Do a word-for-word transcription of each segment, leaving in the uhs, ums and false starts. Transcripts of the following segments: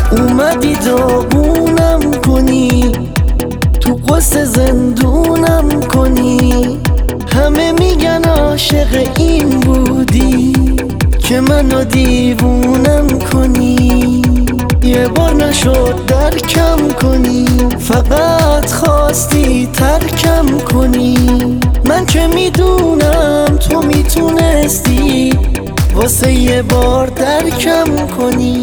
اومدی داغونم کنی، تو قصه زندونم کنی. همه میگن عاشق این بودی که منو دیوونم کنی. یه بار نشد درکم کنی، فقط خواستی ترکم کنی. من که میدونم تو میتونستی واسه یه بار درکم کنی.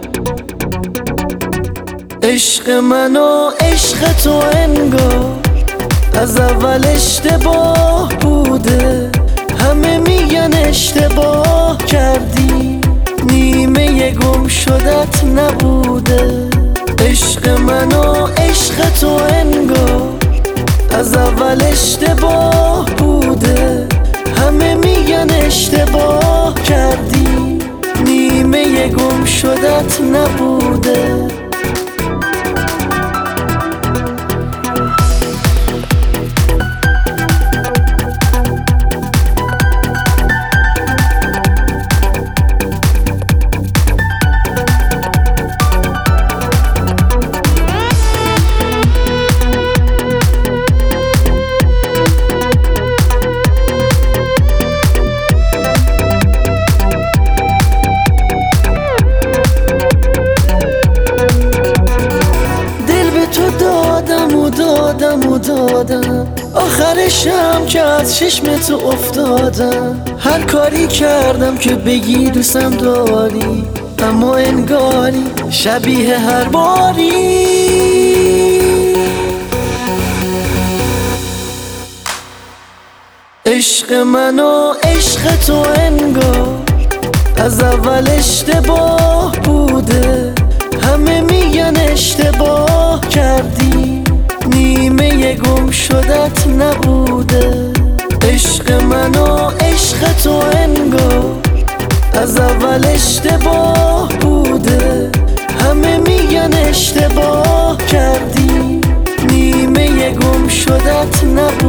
عشق من و عشق تو انگار از اول اشتباه بوده. همه میگن اشتباه کردی، نیمه گم شدت نبوده. عشق من و عشق تو انگار از اول اشتباه بوده. همه میگن اشتباه کردی، نیمه گم شدت نبوده. دادم و دادم و دادم، آخرشم که از چشم تو افتادم. هر کاری کردم که بگی دوستم داری، اما انگاری شبیه هر باری. عشق من و عشق تو انگار از اول اشتباه بوده. همه میگن اشتباه کردی، نیمه گم شدت نبوده. عشق من و عشق تو انگار از اول اشتباه بوده. همه میگن اشتباه کردی، نیمه گم شدت نبوده.